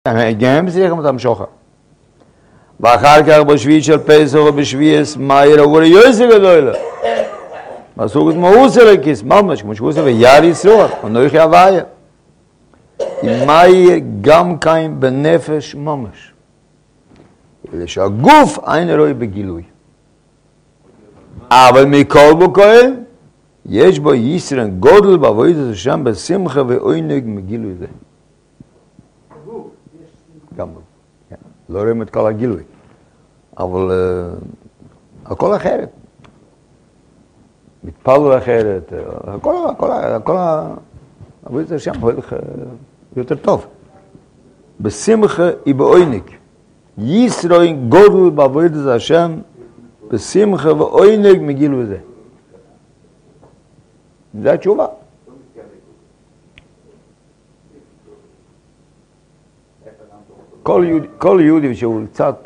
גם צריך אותם שוחר. ואחר כך בשביעית של פסח ובשביעית מאיר עבור יוסף גדול. מסוג מאוס אלוקיס, ממש כמו שהוא עושה וירא ישראל, ונויכי הוויה. מאיר גם קיים בנפש ממש. אלא שהגוף אין רואה בגילוי. אבל מכל וכהן, יש בו ישרן גודל בעבודת השם בשמחה ועונג מגילוי זה. גם לא רואים את כל הגילוי, אבל הכל אחרת. מתפלל אחרת, הכל עבודת השם הולך יותר טוב. בשמחה ובעונג. ישרן גודל בעבודת השם בשמחה ועונג מגילוי זה. זה התשובה. כל יהודי שהוא קצת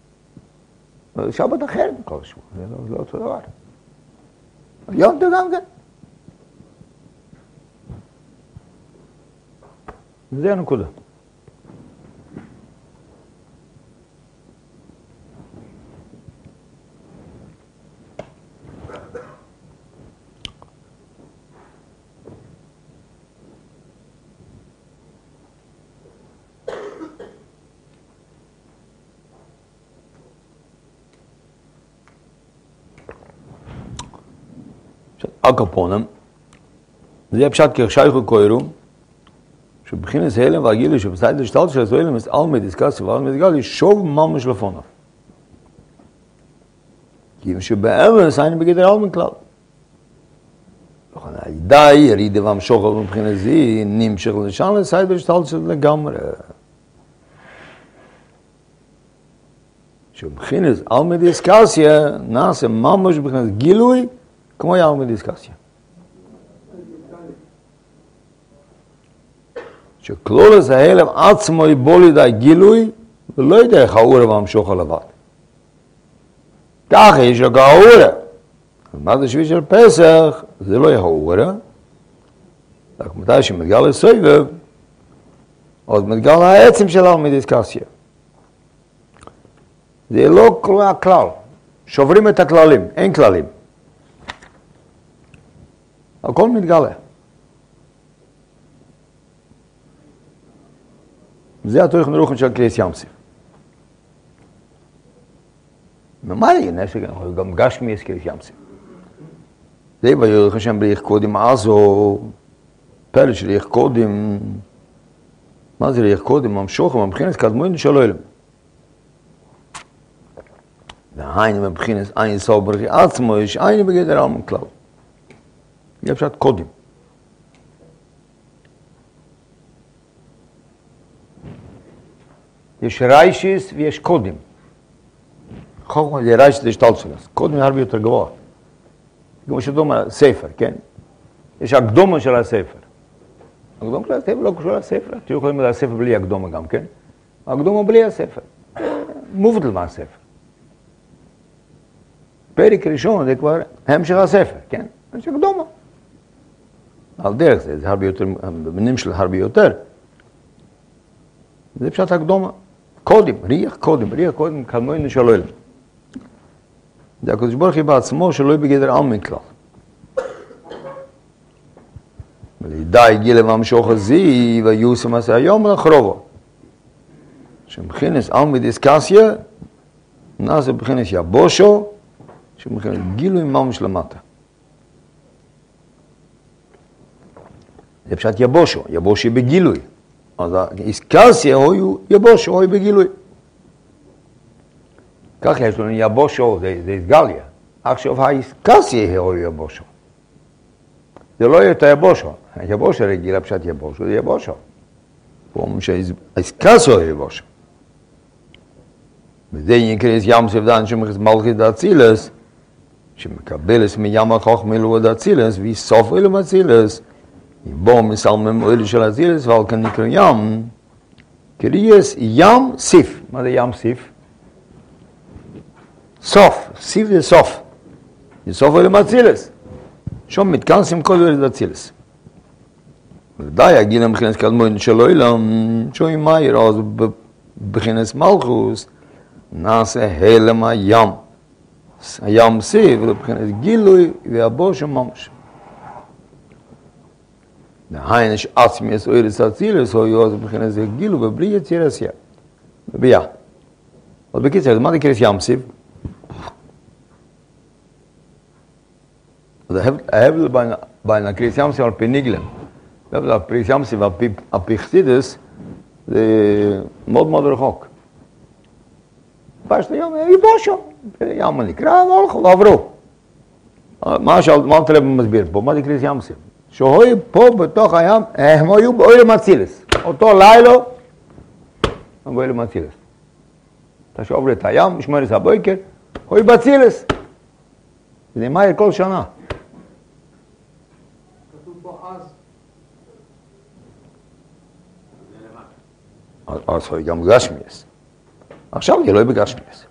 שבת אחרת מכל שבוע, זה לא אותו דבר. יום טוב גם כן. זה הנקודה. הקופונים, זה הפשט כרשייכו קוירו, שבחינס הלם והגילו שבסייד השתלט של הסוהלם יש על מדיסקסיה ועל מדיסקסיה שוב ממש לפוניו. כי שבאמס היינו בגדר אלמן כלל. לכן הידי, ירידה והמשוך על מבחינת זה, נמשך לשם לסייד השתלט של לגמרי. שבחינס על מדיסקסיה נעשה ממש מבחינת גילוי, כמו יאו מדיסקסיה. שכלולס ההלם עצמו יבול ידי גילוי, ולא ידי איך האורה והמשוך הלבד. ככה יש רק האורה. מה זה שביעית של פסח, זה לא יהיה האורה. רק מתי שמתגל לסובב, עוד מתגל העצם של המדיסקסיה. זה לא כלל. שוברים את הכללים, אין כללים. הכל מתגלה. זה התוכן רוחן של קריס ימסי. ממילא נשק, גם גשמי יש קריס ימסי. זה ויורך השם בריח קודם עזו, פרש ריח קודם, מה זה ריח קודם? המשוך מבחינס קדמוין של אלם. והיינו מבחינס אין סוף ברכי עצמו, יש אין בגדר אלמן כלל. זה פשוט קודם. יש ריישיס ויש קודם. חוכמה זה ריישיס להשתלשלוס. קודם הרבה יותר גבוה. כמו שדומה ספר, כן? יש הקדומה של הספר. הקדומה של הספר לא קשור לספר. אתם יכולים לדעת ספר בלי הקדומה גם, כן? הקדומה בלי הספר. מובטל מהספר. פרק ראשון זה כבר המשך הספר, כן? יש הקדומה. על דרך זה, זה הרבה יותר, בנים של הרבה יותר. זה פשוט הקדומה. קודם, ריח קודם, כדמוין של אלם. זה הקדוש ברוך הוא בעצמו שלא בגדר אלמן כלל. ולידי גילה והמשוך הזה, ויוסם עשה היום לחרובו. שמבחינס אלמא דיסקסיה, נעשה מבחינס יבושו, שמבחינס גילוי ממש למטה. זה פשוט יבושו, יבושי בגילוי. אז האיסקסיה הוא יבושו, הוא בגילוי. כך יש לנו יבושו, זה איסגליה. עכשיו האיסקסיה הוא יבושו. זה לא יותר יבושו. היבושו רגילה פשוט יבושו, זה יבושו. הוא אומר שהאיסקסיה הוא יבושו. וזה ינקרס ים סבדן שמחס מלכי דאצילס, שמקבלס מים החוכמה אלוה דאצילס, ויסוף אלוה דאצילס, בו מסלמם אוהל של אצילס, ועל כאן נקרא ים, קריאס ים סיף. מה זה ים סיף? סוף, סיף זה סוף. זה סוף אוהל דאצילס. שם מתכנסים כל אוהל דאצילס. ודאי, הגיל מבחינת קדמון של אילם, שוי מאיר, אז בבחינת מלכוס, נעשה הלם הים. הים סיב, ולבחינת גילוי, והבוש ממש. דהיינו שעצמי יש אוירס אצילס, או יוז בבחינת זה גילו, ובלי יציר עשייה. בבייה. אז בקיצר, מה דקרס ים סיב? אז ההבדל בין הקריס ים סיב על פי ניגלם, ההבדל על קריס ים סיב על פי חסידס, זה מאוד מאוד רחוק. פשט היום, יבושו, ים נקרא, והולכו, ועברו. מה תלב מסביר פה? מה זה קריס ים סיב? שהיו פה בתוך הים, הם היו באוילם אצילס. אותו לילו, הם באוילם אצילס. אתה שעובר את הים, שמואלס הבויקר, היו באצילס. זה מאיר כל שנה. כתוב פה אז. אז היו גם גשמיאס. עכשיו זה לא בגשמיאס.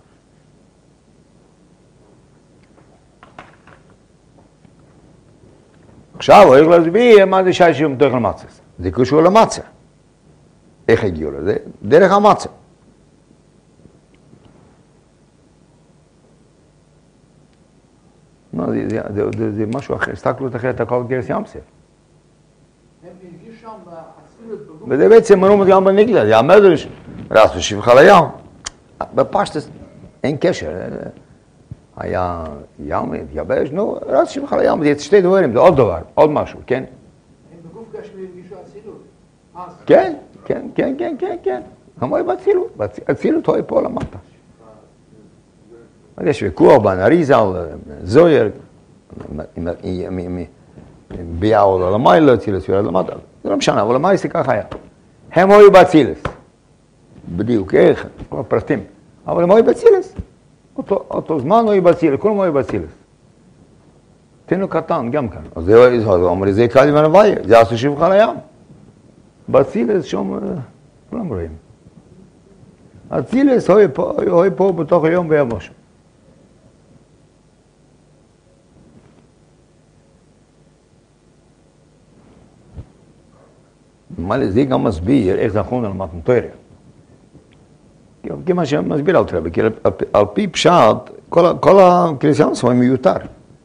עכשיו הוא יכול להסביר מה זה שי שם תוך למצס. זה קשור למצה. איך הגיעו לזה? דרך המצה. זה משהו אחר, הסתכלות אחרת על כל גרס ים סף. הם הגיעו שם באצילות בגוף. וזה בעצם מרום גם בניגלה, זה המדרש, רס ושפחה לים. בפשטס אין קשר. היה ים, יבש, נו, רס ושפחה לים, זה שתי דברים, זה עוד דבר, עוד משהו, כן? הם בגוף גשמי הרגישו אצילות. אז. כן, כן, כן, כן, כן, כן. גם הוא באצילות, אצילות הוא פה למטה. יש ויכוח בין אריזל, זויר, ביאו לו למעלה, אצילס יורד למטה. זה לא משנה, אבל למעלה זה ככה היה. הם היו באצילס. בדיוק, איך, כל הפרטים. אבל הם היו באצילס. אותו זמן היו באצילס, כולם היו באצילס. תנו קטן, גם כאן. אז זה אומר, זה קל ונביא, זה עשו שבחה לים. באצילס שם, כולם רואים. אצילס היו פה בתוך היום ויבוש. זה גם מסביר איך זכון על מתנתוריה. כמה שמסביר על תרבי, כי על פי פשט, כל הקריסיאנס הוא מיותר.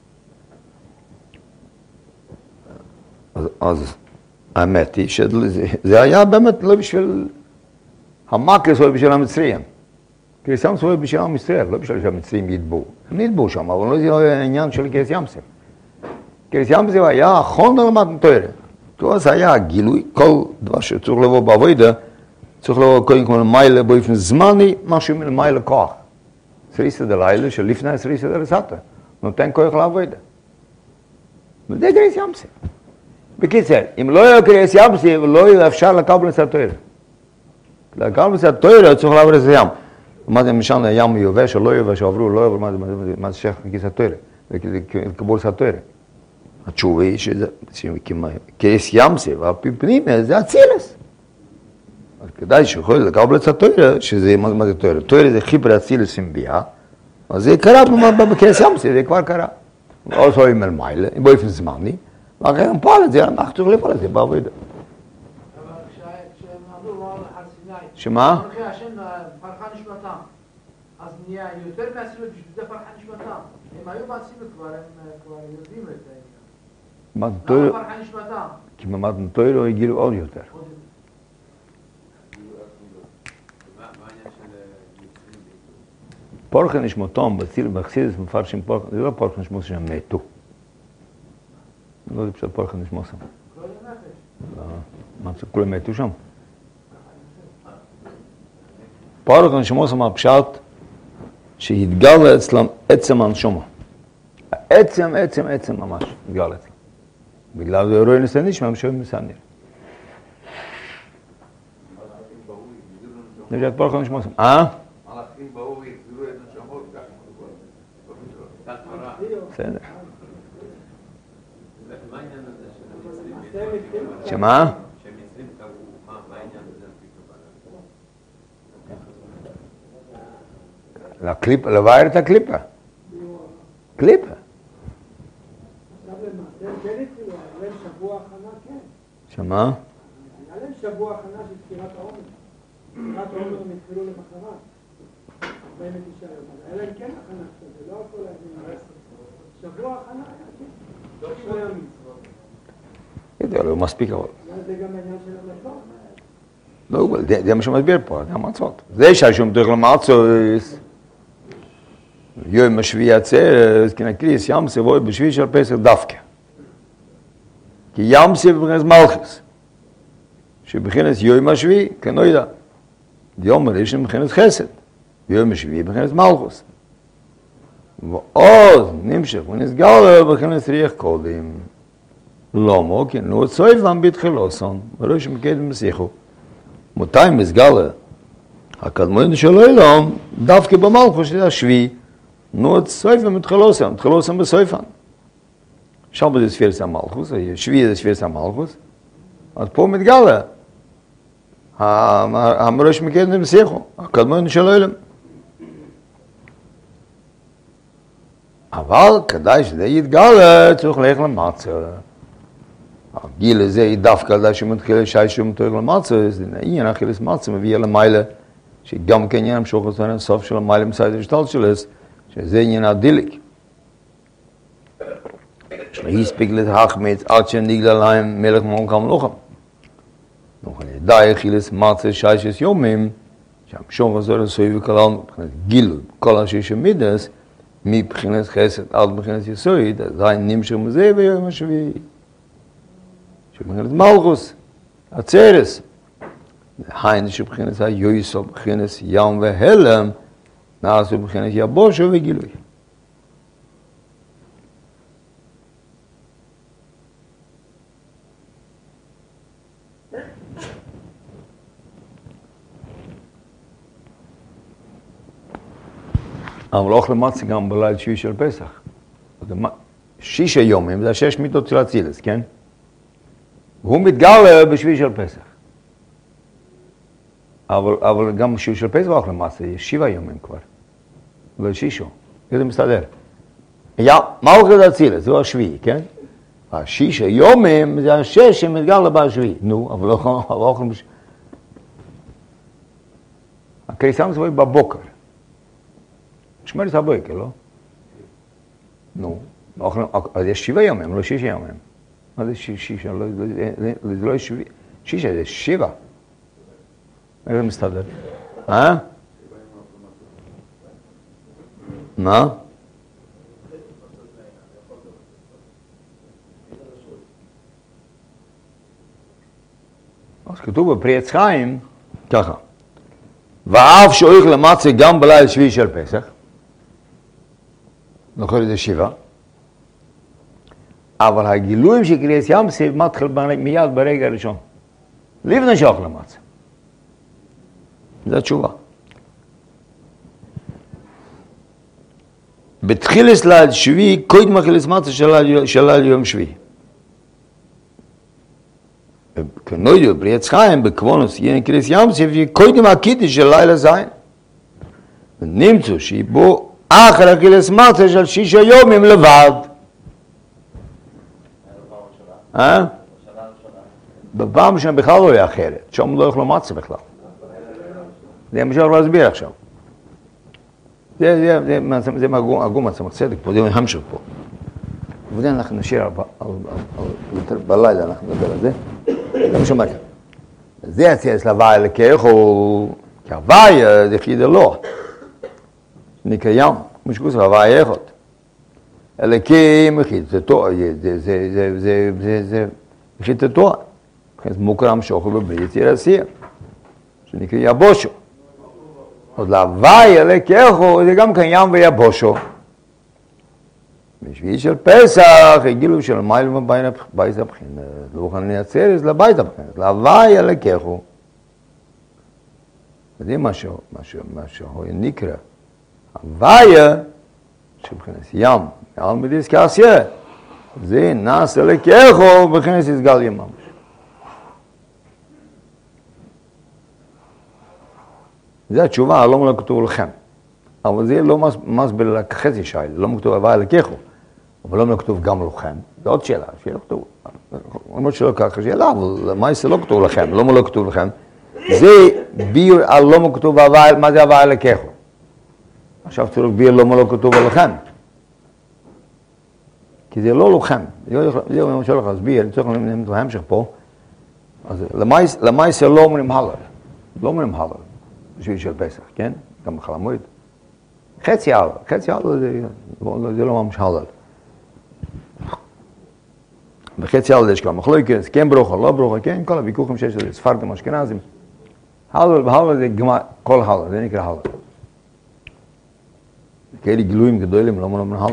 אז האמת היא שזה היה באמת לא בשביל, המקרס הוא בשביל המצרים. קריסיאנס הוא בשביל המצרים, לא בשביל שהמצרים ידבו. הם נדבו שם, אבל לא זה העניין של קריסיאנסים. קריסיאנסים היה חון על מתנתוריה. אז היה גילוי, כל דבר שצריך לבוא בעבודה, צריך לבוא קודם כל למעלה באופן זמני, משהו מלמעלה כוח. סריסה דלילה שלפני סריסה דלסתה, נותן כוח לעבודה. וזה גריס ימסי. בקיצר, אם לא יהיה גריס ימסי, לא יהיה אפשר לקבל את התואר. לקבל את התואר צריך לעבור את הים. מה זה משנה, הים יובש או לא יובש, או עברו, לא עברו, מה זה שייך לכיס התואר, לקבול את התואר. התשובה היא שקריס ימסי, ועל פי פנימי, זה אצילס. אז כדאי שיכול לקבל את התואר, שזה, מה זה תואר? תואר זה חיבר אצילס עם בייה, אז זה קרה בקריס ימסי, זה כבר קרה. או סוי מלמיילה, באופן זמני, ואחרי הם פועל את זה, אנחנו צריכים לפעול את זה בעבודה. אבל כשהם עברו על הר סיני, שמה? אחרי השם פרחה נשמתם, אז נהיה יותר מהאצילות בשביל זה פרחה נשמתם. הם היו באצילות כבר, הם כבר יודעים את העניין. למה פרחה נשמתם? כי במתן תואר הגילו עוד יותר. פורחה נשמתם, בחסידס מפרשים פורחה, זה לא פורחה נשמתם שהם מתו. לא זה פשוט פורחה נשמתם. מה זה, כולם מתו שם? פורחה נשמתם הפשט שהתגלה אצלם עצם הנשמה. עצם ממש התגלה אצלם. בגלל זה רואה ניסן נשמע, משהו ניסן נראה. זה פשוט פורחה נשמתם. מלאכים באו והחזירו את נשמות, ככה. בסדר. מה העניין הזה של שמה? שמצרים קראו, מה העניין הזה? לקליפה, לבאר את הקליפה. קליפה. עכשיו למעשה, שבוע הכנה, כן. שמה? שבוע הכנה של ספירת העומר. ספירת העומר הם התחילו למחרת. 49 יום. אלא אם כן הכנה קצת, זה לא הכל להבין. שבוע הכנה היה, כן. 3 ימים. לא מספיק אבל. זה גם העניין של המצות. לא, זה מה שמסביר פה, זה המצות. זה שהשום תוך למצות, יום השביעי עצרת, כי נקריס ים סבוי בשביעי של פסח דווקא. כי ים סבוי בבחינס מלכוס. שבבחינס יום השביעי, כנו ידע. יום הראשון בבחינס חסד. יום השביעי בבחינס מלכוס. ועוד נמשך ונסגר בבחינס ריח קודם. למה? כי נו צויפם בתחילוסון, בראש מקדם מסיחו. מתי מסגר הקדמון של העולם, דווקא במלכוס של השביעי, נו צויפם בתחילוסון, בתחילוסון בסויפן. שם זה ספירס המלכוס, השביעי זה ספירס המלכוס, אז פה מתגלה, המראש מקדם מסיחו, הקדמון של העולם. אבל כדאי שזה יתגלה, צריך ללכת למצה. הגיל הזה דווקא על זה שמתחיל שום תויג למצה, זה עניין אכילס מצה מביא למעלה, שגם כן עניין המשוך אותנו לסוף של המעלה מצד השתל שלס, שזה עניין הדיליק. שלא יספיק להתחמץ עד שנגלה להם מלך מלך המלוכה. נוכל ידע אכילס מצה שש יומים, שהמשוך הזה לסוי וכלל מבחינת גיל, כל השישה מידס, מבחינת חסד עד מבחינת יסויד, עדיין נמשך מזה ביום השביעי. שבבחינת מלכוס, הצרס, היינו שבבחינת היועסו, בבחינת ים והלם, נעשו בבחינת יבושו וגילוי. אבל אוכל מצה גם בליל שביעי של פסח. 6 יומים, זה 6 מיתות של אצילס, כן? הוא מתגלה בשביעי של פסח. אבל גם בשביעי של פסח אוכל מצה, יש 7 יומים כבר. לא 6. זה מסתדר. מלכות אצילס, זה השביעי, כן? 6 יומים זה 6 שמתגלה בשביעי. נו, אבל לא אוכל בשביעי. הקריסם זה בבוקר. שמרת הבוקר, לא? נו, אז יש 7 ימים, לא 6 ימים. מה זה 6? זה לא 7. 6 זה 7. איך זה מסתדר? מה? אז כתוב בפרי עץ חיים, ככה. ואף שאויך למצה גם בליל שביעי של פסח, נכון זה 7, אבל הגילויים של קריאת ים סוף מתחיל מיד ברגע הראשון. לפני שאוכל למצה. זו התשובה. בתחילת ליל שביעי, קודם אכילס מצה של ליל יום שביעי. כנוידו, ברי עץ חיים, בקוונוס, יין קריאת ים סוף, קודם הקידוש של לילה זין. ונמצאו שיבוא אחר אכילס מצה של 6 יומים לבד. בפעם ראשונה בכלל לא היה אחרת, שם לא יאכלו מצה בכלל. זה מה שאני להסביר עכשיו. זה הגום עצמך צדק פה, זה המשך פה. וזה אנחנו נשאר בלילה, אנחנו נדבר על זה. זה מה שאומר כאן. זה הצייס להווי אלוקך, כי הווי זה חיד אלוה. נקרא ים, כמו שכוס הווי אחד. אלוקים חיד, זה תואר, זה חיד את תואר. זה מוקר המשוך בבלי יציר עשייה. שנקרא יבושו. עוד להווי אלוקך, זה גם כאן ים ויבושו. בשביעי של פסח, הגילו של מייל ובית הבחינת, לא אוכל לייצר את לבית הבחינת, להווי אלוקךו. זה מה שהוא נקרא, הוויה, שבחינת ים, מעל מדיסקסיה, זה נס אלוקךו, בחינת יסגל יממש. זה התשובה, לא כתוב לכם. אבל זה לא מסביר לחצי שייל, לא כתוב הוויה אלוקךו. אבל למה לא כתוב גם לכם? זו עוד שאלה, שיהיה כתוב. למרות שלא ככה שאלה, אבל למעשה לא כתוב לכם. למה לא כתוב לכם? זה ביור על למה כתוב הוואי, מה זה הוואי לקחו? עכשיו צריך ביור למה לא כתוב עליכם. כי זה לא לכם. זה מה שאני הולך להסביר, אני צריך להמשך פה. אז למעשה לא אומרים הלל. לא אומרים הלל. בשביל של פסח, כן? גם בחול המועד. חצי הלל. חצי הלל זה לא ממש הלל. בחצי הלל יש כמה מחלוקת, כן ברוכה, לא ברוכה, כן? כל הוויכוחים שיש לזה, ספרדים, אשכנזים. הלל והלל זה כל הלל, זה נקרא הלל. כאלה גילויים גדולים, לא אומרים הלל.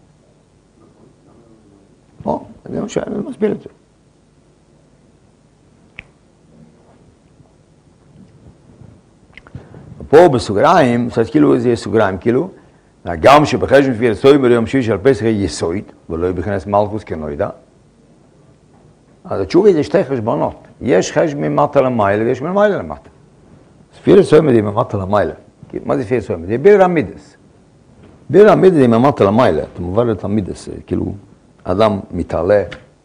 לא, זה מה שאני מסביר את זה. פה בסוגריים, זאת כאילו זה סוגריים, כאילו, גם שבחשבון שביעי לסוים ביום שביעי של פסח יסויד, ולא יכנס מלכוס כנוידע, אז התשובה זה שתי חשבונות. יש חשבון ממטה למעלה ויש ממעלה למטה. ספירת סוים זה ממטה למעלה. מה זה ספירת סוים? זה ביר המידס. ביר המידס זה ממטה למעלה. אתה מובר את המידס, כאילו, אדם מתעלה.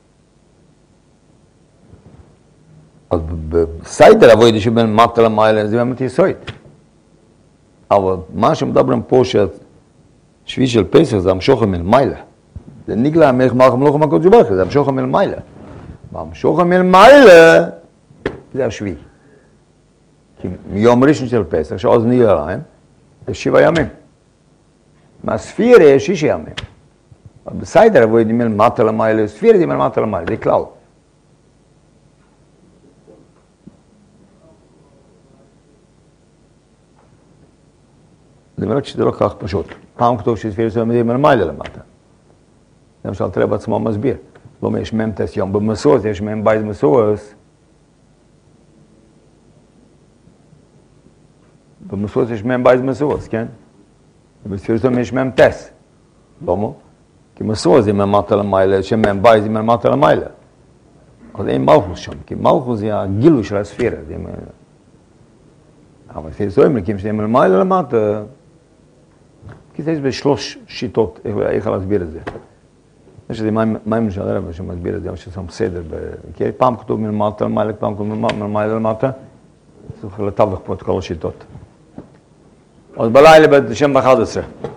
אז בסיידר אבוידה שבין מטה למעלה זה באמת יסויד. אבל מה שמדברים פה ששביעי של פסח זה המשוכם מלמעלה. זה נגלה המלך מלך המלוך המלכות שברך, זה המשוכם מלמעלה. והמשוכם מלמעלה זה השביעי. כי מיום ראשון של פסח, שעוז נגלה להם, זה 7 ימים. מהספירה יש 6 ימים. אבל בסיידר אבוידה מלמטה למעלה, ספירה זה מלמטה למעלה, זה כלל. זה באמת שזה לא כך פשוט. פעם כתוב שספירת סוים זה מלמעלה למטה. למשל, תראה בעצמו מסביר. לא יש מהם טס יום במסוס, יש מהם בייז מסוס. במסוס יש מהם בייז מסוס, כן? ובספירת סוים יש מהם טס. למה? כי מסוס זה מלמטה למעלה, שמהם בייז זה מלמטה למעלה. אז אין מלכוס שם, כי מלכוס זה הגילוי של הספירה. אבל ספירת סוים מקים שזה מלמעלה למטה. כי זה בשלוש שיטות, איך להסביר את זה. יש איזה מים של הרב שמסביר את זה, יש שם סדר. כי פעם כתוב מלמטה למעלה, פעם כתוב מלמעלה למטה. צריך לתווך פה את כל השיטות. אז בלילה בשם 11.